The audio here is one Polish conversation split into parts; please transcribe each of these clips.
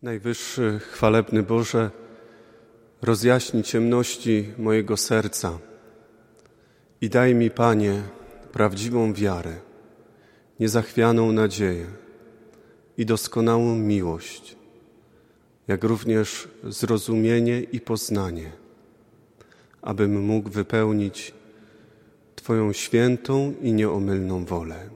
Najwyższy, chwalebny Boże, rozjaśnij ciemności mojego serca i daj mi, Panie, prawdziwą wiarę, niezachwianą nadzieję i doskonałą miłość, jak również zrozumienie i poznanie, abym mógł wypełnić Twoją świętą i nieomylną wolę.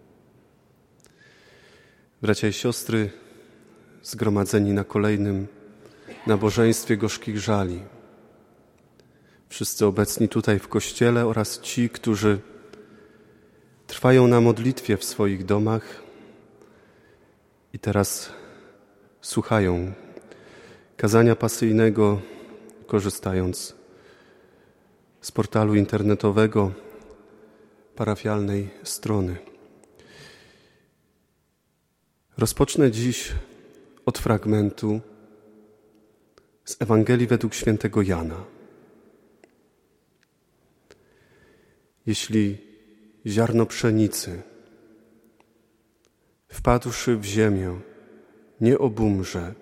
Bracia i siostry, zgromadzeni na kolejnym nabożeństwie gorzkich żali, wszyscy obecni tutaj w Kościele oraz ci, którzy trwają na modlitwie w swoich domach i teraz słuchają kazania pasyjnego, korzystając z portalu internetowego parafialnej strony. Rozpocznę dziś od fragmentu z Ewangelii według świętego Jana. Jeśli ziarno pszenicy, wpadłszy w ziemię, nie obumrze,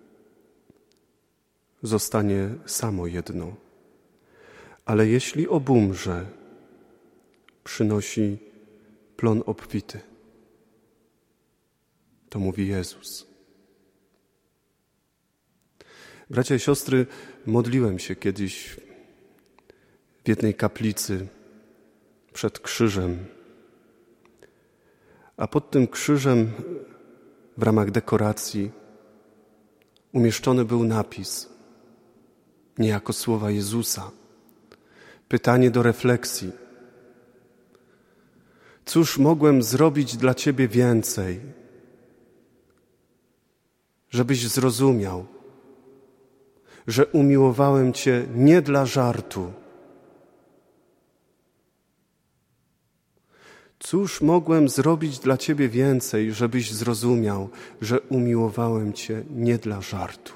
zostanie samo jedno, ale jeśli obumrze, przynosi plon obfity. To mówi Jezus. Bracia i siostry, modliłem się kiedyś w jednej kaplicy przed krzyżem, a pod tym krzyżem w ramach dekoracji umieszczony był napis, niejako słowa Jezusa, pytanie do refleksji. Cóż mogłem zrobić dla Ciebie więcej, żebyś zrozumiał, że umiłowałem Cię nie dla żartu. Cóż mogłem zrobić dla Ciebie więcej, żebyś zrozumiał, że umiłowałem Cię nie dla żartu?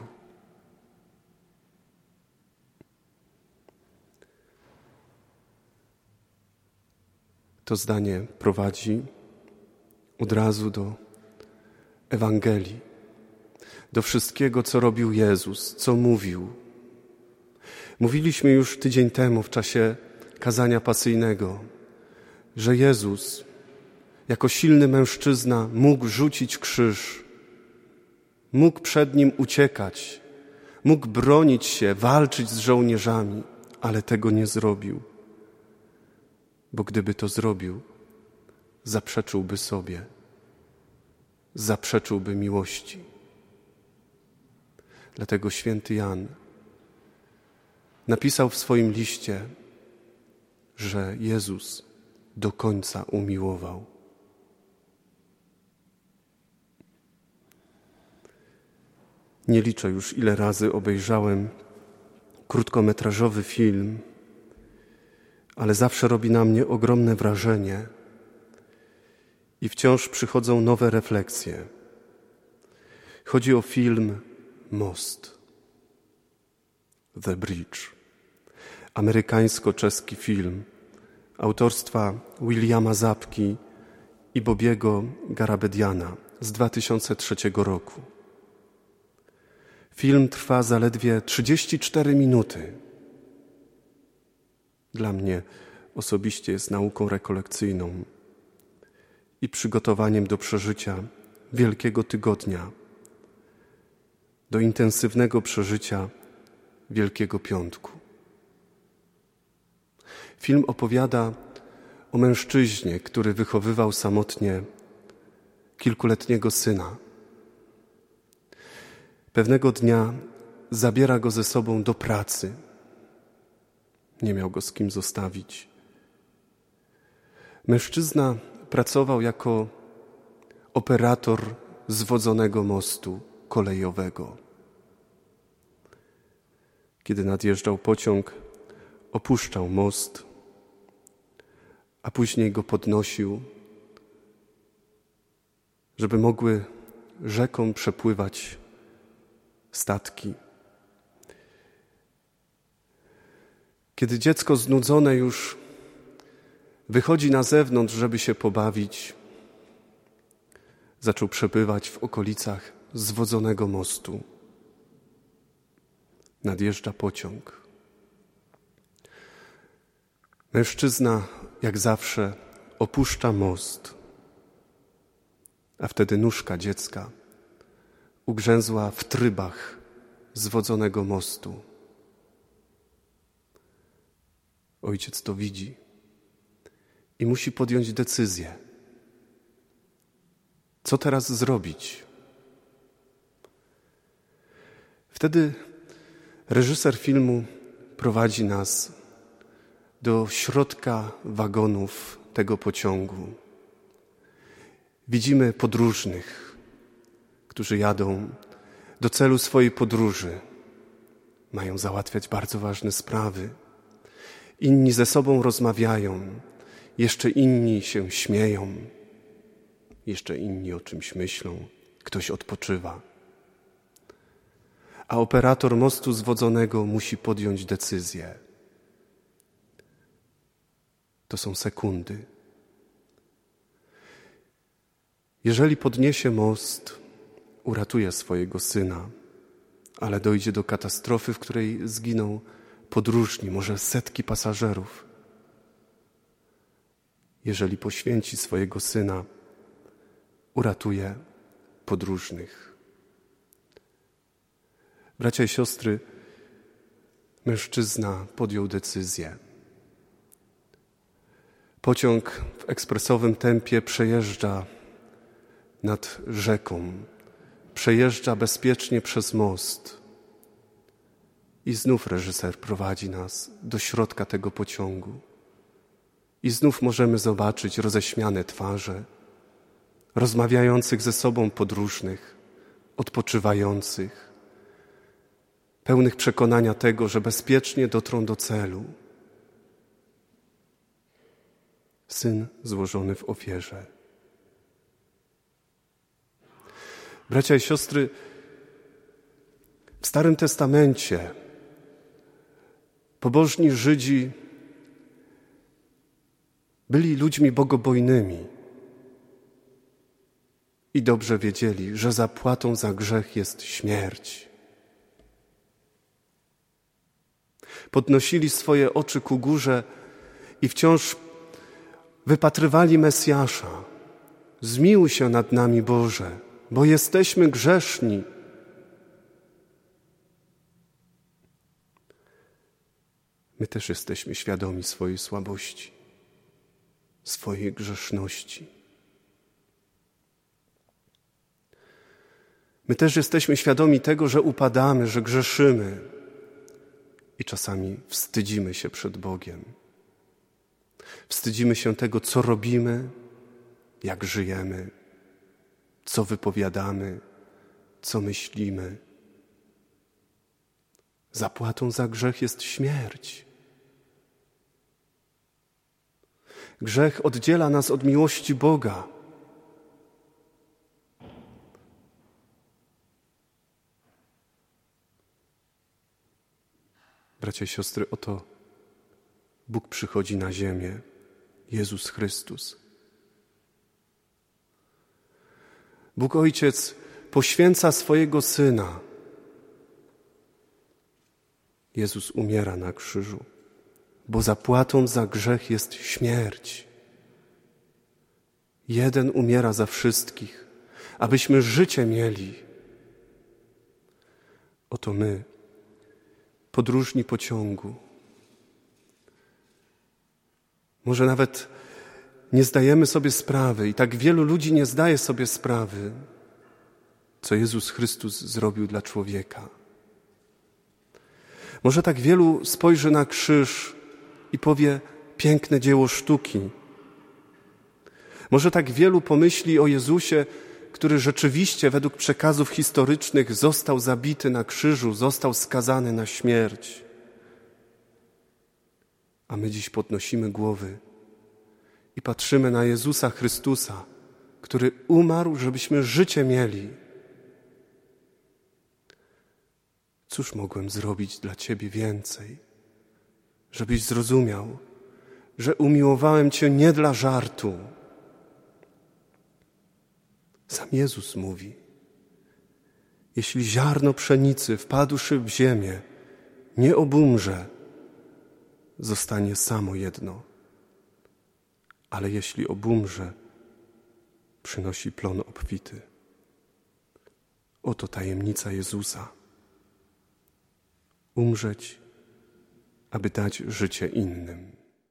To zdanie prowadzi od razu do Ewangelii, do wszystkiego, co robił Jezus, co mówił. Mówiliśmy już tydzień temu w czasie kazania pasyjnego, że Jezus jako silny mężczyzna mógł rzucić krzyż, mógł przed nim uciekać, mógł bronić się, walczyć z żołnierzami, ale tego nie zrobił. Bo gdyby to zrobił, zaprzeczyłby sobie, zaprzeczyłby miłości. Dlatego święty Jan napisał w swoim liście, że Jezus do końca umiłował. Nie liczę już, ile razy obejrzałem krótkometrażowy film, ale zawsze robi na mnie ogromne wrażenie i wciąż przychodzą nowe refleksje. Chodzi o film Most, The Bridge, amerykańsko-czeski film autorstwa Williama Zabki i Bobiego Garabediana z 2003 roku. Film trwa zaledwie 34 minuty. Dla mnie osobiście jest nauką rekolekcyjną i przygotowaniem do przeżycia Wielkiego Tygodnia, do intensywnego przeżycia Wielkiego Piątku. Film opowiada o mężczyźnie, który wychowywał samotnie kilkuletniego syna. Pewnego dnia zabiera go ze sobą do pracy. Nie miał go z kim zostawić. Mężczyzna pracował jako operator zwodzonego mostu kolejowego. Kiedy nadjeżdżał pociąg, opuszczał most, a później go podnosił, żeby mogły rzeką przepływać statki. Kiedy dziecko znudzone już wychodzi na zewnątrz, żeby się pobawić, zaczął przebywać w okolicach zwodzonego mostu. Nadjeżdża pociąg. Mężczyzna, jak zawsze, opuszcza most, a wtedy nóżka dziecka ugrzęzła w trybach zwodzonego mostu. Ojciec to widzi i musi podjąć decyzję. Co teraz zrobić? Wtedy reżyser filmu prowadzi nas do środka wagonów tego pociągu. Widzimy podróżnych, którzy jadą do celu swojej podróży. Mają załatwiać bardzo ważne sprawy. Inni ze sobą rozmawiają, jeszcze inni się śmieją, jeszcze inni o czymś myślą, ktoś odpoczywa. A operator mostu zwodzonego musi podjąć decyzję. To są sekundy. Jeżeli podniesie most, uratuje swojego syna, ale dojdzie do katastrofy, w której zginą podróżni, może setki pasażerów. Jeżeli poświęci swojego syna, uratuje podróżnych. Bracia i siostry, mężczyzna podjął decyzję. Pociąg w ekspresowym tempie przejeżdża nad rzeką, przejeżdża bezpiecznie przez most. I znów reżyser prowadzi nas do środka tego pociągu. I znów możemy zobaczyć roześmiane twarze, rozmawiających ze sobą podróżnych, odpoczywających, pełnych przekonania tego, że bezpiecznie dotrą do celu. Syn złożony w ofierze. Bracia i siostry, w Starym Testamencie pobożni Żydzi byli ludźmi bogobojnymi i dobrze wiedzieli, że zapłatą za grzech jest śmierć. Podnosili swoje oczy ku górze i wciąż wypatrywali Mesjasza. Zmiłuj się nad nami, Boże, bo jesteśmy grzeszni. My też jesteśmy świadomi swojej słabości, swojej grzeszności. My też jesteśmy świadomi tego, że upadamy, że grzeszymy i czasami wstydzimy się przed Bogiem. Wstydzimy się tego, co robimy, jak żyjemy, co wypowiadamy, co myślimy. Zapłatą za grzech jest śmierć. Grzech oddziela nas od miłości Boga. Bracia i siostry, oto Bóg przychodzi na ziemię, Jezus Chrystus. Bóg Ojciec poświęca swojego Syna. Jezus umiera na krzyżu, bo zapłatą za grzech jest śmierć. Jeden umiera za wszystkich, abyśmy życie mieli. Oto my, podróżni pociągu. Może nawet nie zdajemy sobie sprawy i tak wielu ludzi nie zdaje sobie sprawy, co Jezus Chrystus zrobił dla człowieka. Może tak wielu spojrzy na krzyż i powie: piękne dzieło sztuki. Może tak wielu pomyśli o Jezusie, który rzeczywiście według przekazów historycznych został zabity na krzyżu, został skazany na śmierć. A my dziś podnosimy głowy i patrzymy na Jezusa Chrystusa, który umarł, żebyśmy życie mieli. Cóż mogłem zrobić dla Ciebie więcej, żebyś zrozumiał, że umiłowałem Cię nie dla żartu. Sam Jezus mówi: Jeśli ziarno pszenicy wpadłszy w ziemię, nie obumrze, zostanie samo jedno. Ale jeśli obumrze, przynosi plon obfity. Oto tajemnica Jezusa. Umrzeć, aby dać życie innym.